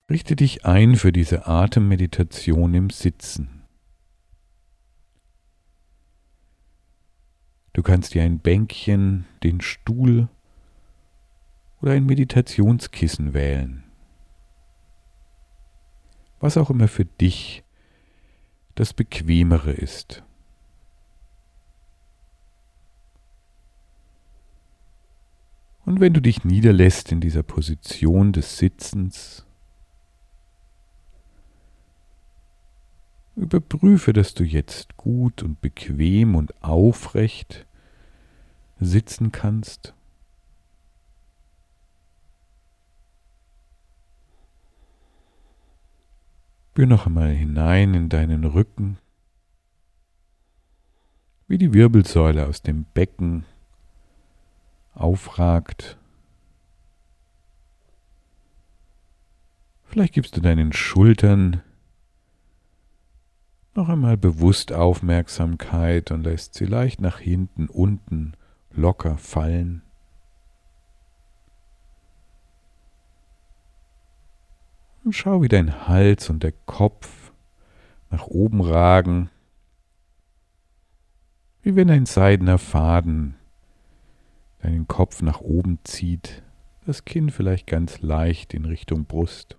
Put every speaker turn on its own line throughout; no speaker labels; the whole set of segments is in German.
Richte dich ein für diese Atemmeditation im Sitzen. Du kannst dir ein Bänkchen, den Stuhl oder ein Meditationskissen wählen. Was auch immer für dich das Bequemere ist. Und wenn du dich niederlässt in dieser Position des Sitzens, überprüfe, dass du jetzt gut und bequem und aufrecht sitzen kannst. Spür noch einmal hinein in deinen Rücken, wie die Wirbelsäule aus dem Becken aufragt. Vielleicht gibst du deinen Schultern noch einmal bewusst Aufmerksamkeit und lässt sie leicht nach hinten, unten locker fallen. Und schau, wie dein Hals und der Kopf nach oben ragen, wie wenn ein seidener Faden deinen Kopf nach oben zieht, das Kinn vielleicht ganz leicht in Richtung Brust.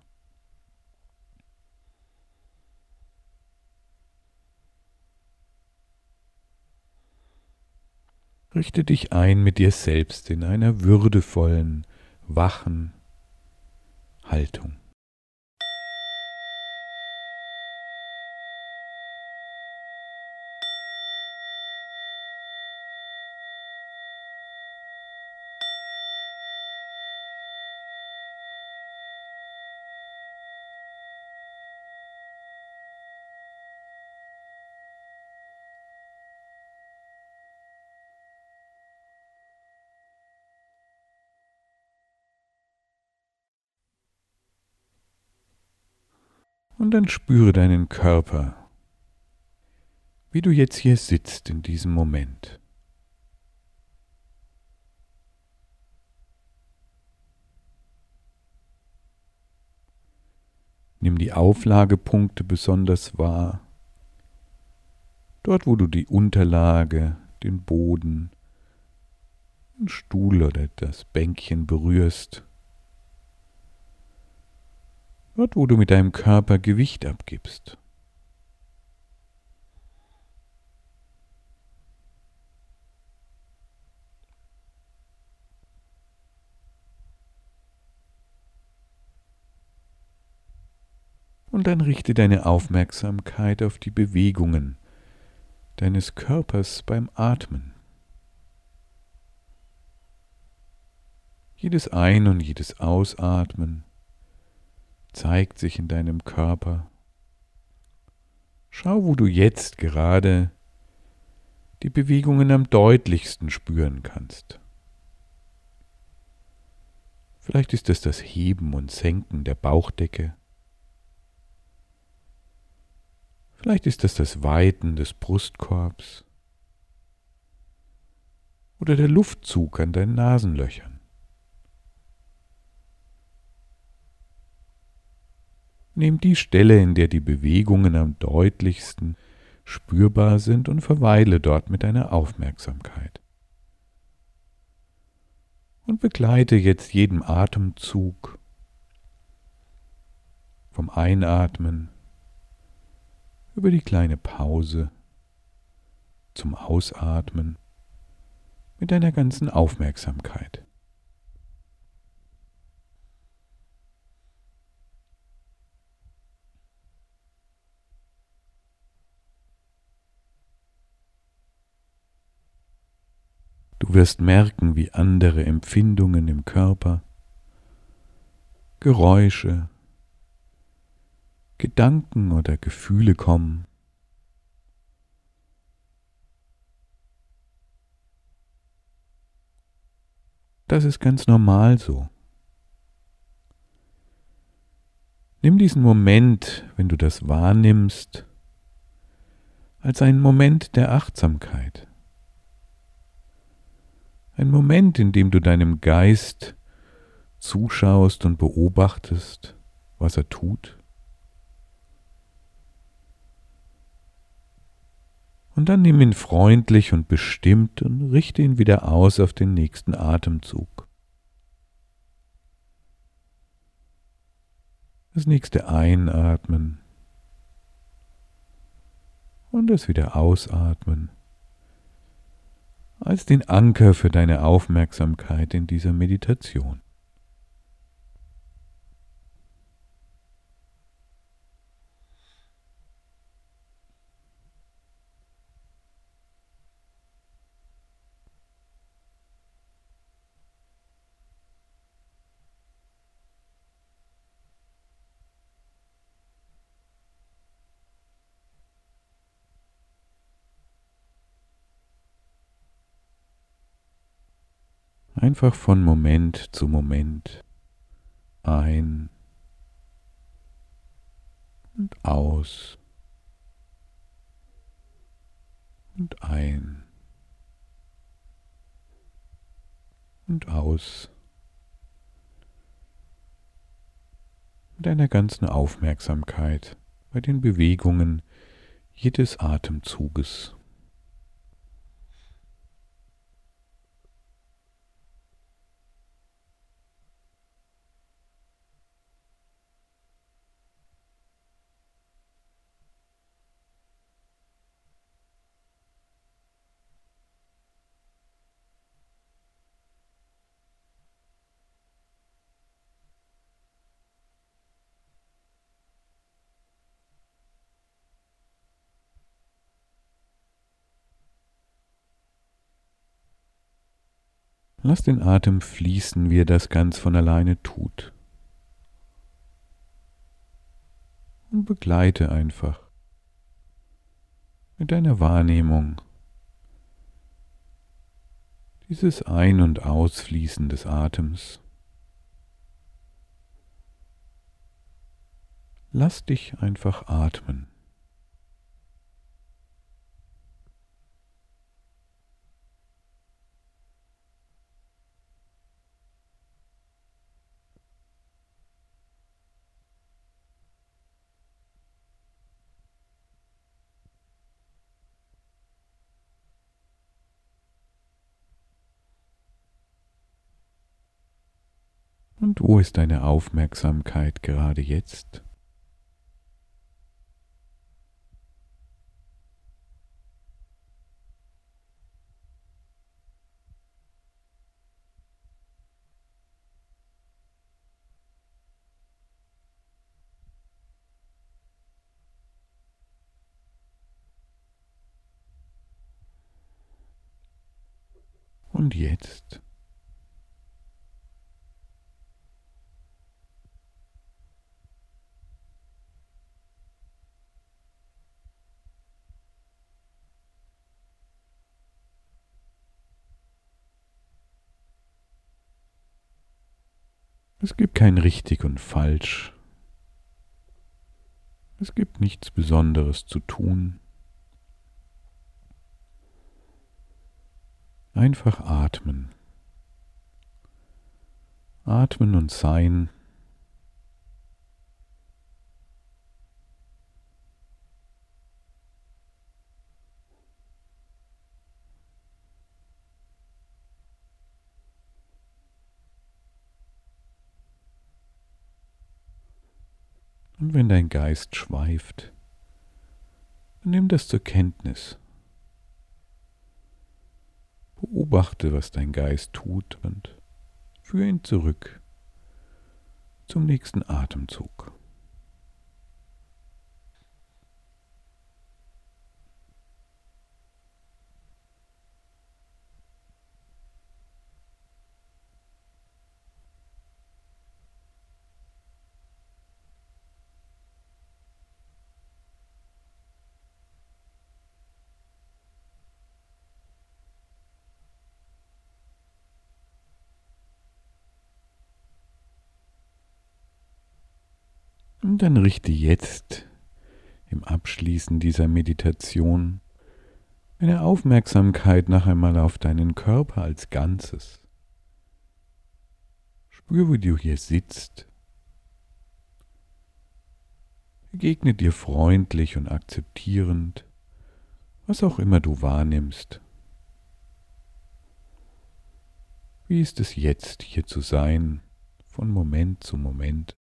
Richte dich ein mit dir selbst in einer würdevollen, wachen Haltung. Und dann spüre deinen Körper, wie du jetzt hier sitzt in diesem Moment. Nimm die Auflagepunkte besonders wahr, dort wo du die Unterlage, den Boden, den Stuhl oder das Bänkchen berührst. Dort, wo du mit deinem Körper Gewicht abgibst. Und dann richte deine Aufmerksamkeit auf die Bewegungen deines Körpers beim Atmen. Jedes Ein- und jedes Ausatmen zeigt sich in deinem Körper. Schau, wo du jetzt gerade die Bewegungen am deutlichsten spüren kannst. Vielleicht ist es das Heben und Senken der Bauchdecke. Vielleicht ist es das Weiten des Brustkorbs oder der Luftzug an deinen Nasenlöchern. Nimm die Stelle, in der die Bewegungen am deutlichsten spürbar sind und verweile dort mit deiner Aufmerksamkeit. Und begleite jetzt jeden Atemzug vom Einatmen über die kleine Pause zum Ausatmen mit deiner ganzen Aufmerksamkeit. Du wirst merken, wie andere Empfindungen im Körper, Geräusche, Gedanken oder Gefühle kommen. Das ist ganz normal so. Nimm diesen Moment, wenn du das wahrnimmst, als einen Moment der Achtsamkeit. Ein Moment, in dem du deinem Geist zuschaust und beobachtest, was er tut. Und dann nimm ihn freundlich und bestimmt und richte ihn wieder aus auf den nächsten Atemzug. Das nächste Einatmen und das wieder Ausatmen als den Anker für deine Aufmerksamkeit in dieser Meditation. Einfach von Moment zu Moment ein und aus und ein und aus mit deiner ganzen Aufmerksamkeit bei den Bewegungen jedes Atemzuges. Lass den Atem fließen, wie er das ganz von alleine tut. Und begleite einfach mit deiner Wahrnehmung dieses Ein- und Ausfließen des Atems. Lass dich einfach atmen. Und wo ist deine Aufmerksamkeit gerade jetzt? Und jetzt? Es gibt kein richtig und falsch. Es gibt nichts Besonderes zu tun. Einfach atmen. Atmen und sein. Und wenn dein Geist schweift, dann nimm das zur Kenntnis. Beobachte, was dein Geist tut und führe ihn zurück zum nächsten Atemzug. Und dann richte jetzt im Abschließen dieser Meditation deine Aufmerksamkeit noch einmal auf deinen Körper als Ganzes. Spür, wie du hier sitzt. Begegne dir freundlich und akzeptierend, was auch immer du wahrnimmst. Wie ist es jetzt, hier zu sein, von Moment zu Moment?